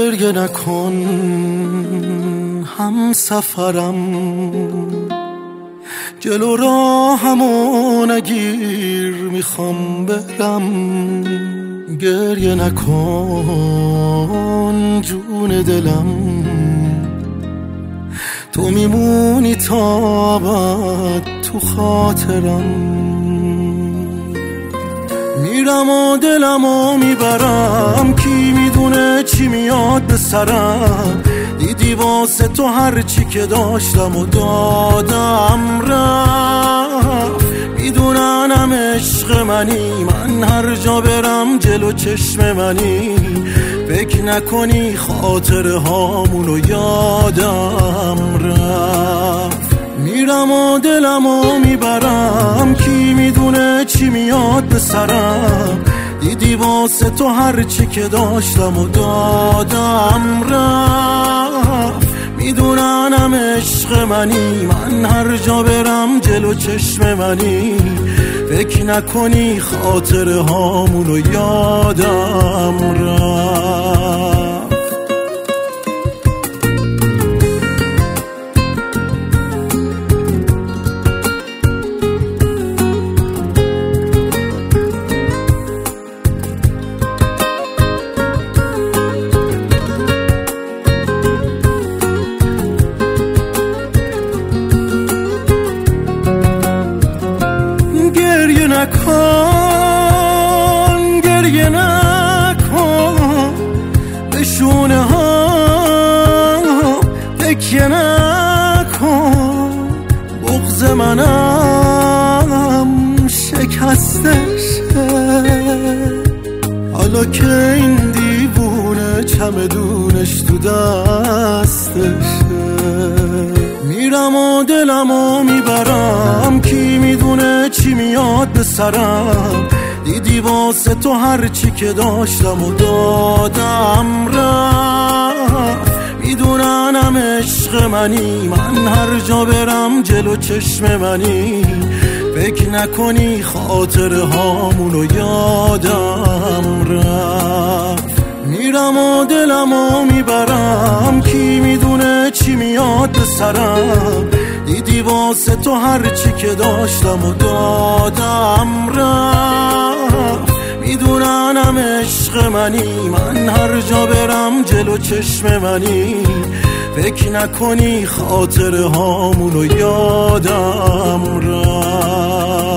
گریه نکن هم سفرم، جلو راهمو نگیر میخوام برم. گریه نکن جون دلم، تو میمونی تا ابد تو خاطرم. میرم و دلمو میبرم، کی میدونه چی میاد به سرم. دیدی واسه تو هر چی که داشتم و دادم رفت. میدونم عشق منی، من هر جا برم جلو چشم منی. فکر نکنی خاطره هامونو یادم رفت. میرم و دلمو میبرم، کی میدونه چی میاد به سرم. دیدی واسه تو هر چی که داشتم و دادم رفت. میدونم عشق منی، من هر جا برم جلو چشم منی. فکر نکنی خاطره هامونو یادم رفت. گریه نکن، گریه نکن، به شونه ها تکیه نکن. بغض منم شکسته شه، حالا که این دیوونه چمدونش تو دستشه. میرم و دلمو میبرم، کی میدونه چی میاد به سرم. دیدی واسه تو هر چی که داشتم و دادم رفت. میدونم عشق منی، من هر جا برم جلو چشم منی. فکر نکنی خاطره هامونو یادم رفت. میرم و دلمو میبرم، کی میدونه چی میاد به سرم. دیدی واسه تو هر چی که داشتم و دادم رفت. میدونم عشق منی، من هر جا برم جلو چشم منی. فکر نکنی خاطره هامونو یادم رفت.